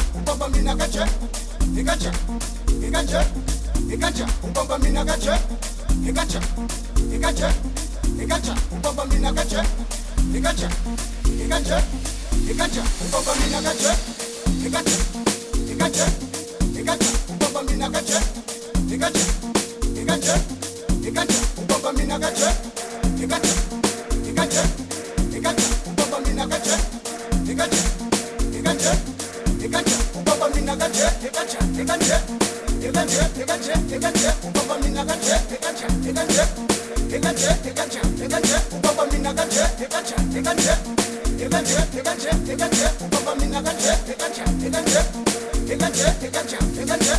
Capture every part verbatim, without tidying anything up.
ubaba mina kache, ikacha, ikacha, ikacha, ubaba mina kache, ikacha, ikacha, ikacha, ubaba mina kache, ikacha, ikacha, ikacha, ubaba mina kache, ikacha, ikacha, ikacha, ubaba mina kache, ikacha, ikacha, ikacha, ubaba mina kache, ikacha, ikacha, ikacha, ubaba mina kache, ikacha, ikacha, ikacha, ubaba mina kache, ikacha, ikacha, ikacha, ikacha, ikacha, ubaba mina kache, ikacha, ikacha, ikacha, ikacha, ikacha, ubaba mina kache, ikacha, ikacha, ikacha, ikacha, ikacha, ubaba mina kache, ikacha, ikacha, ikacha, ikacha, ikacha.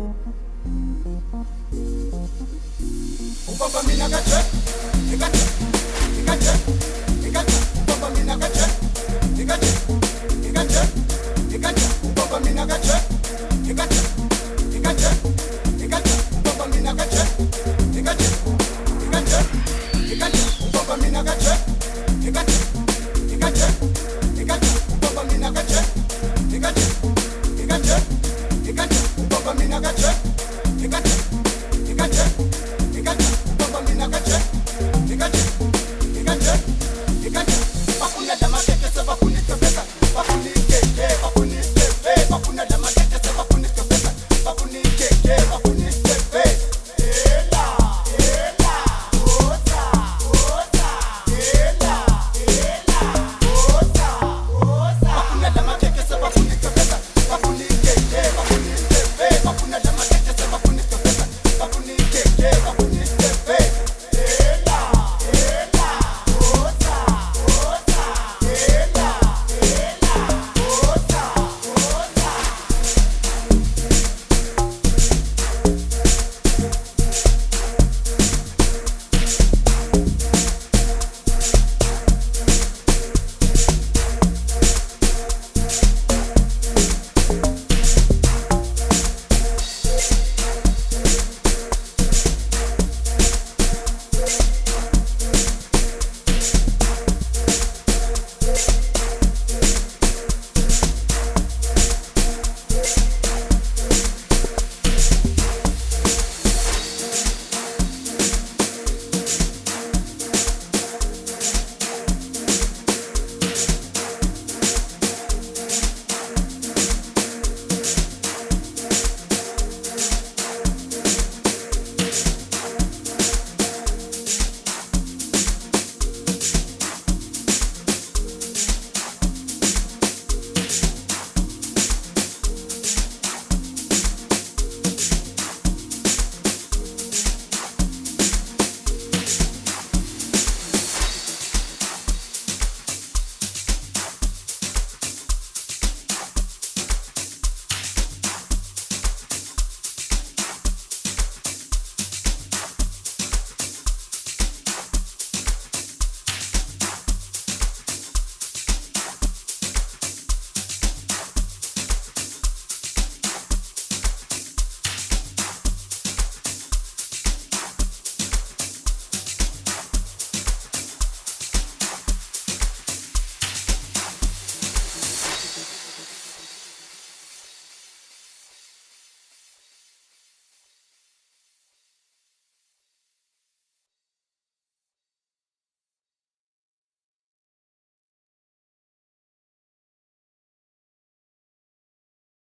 Ubaba mina kache, ikacha.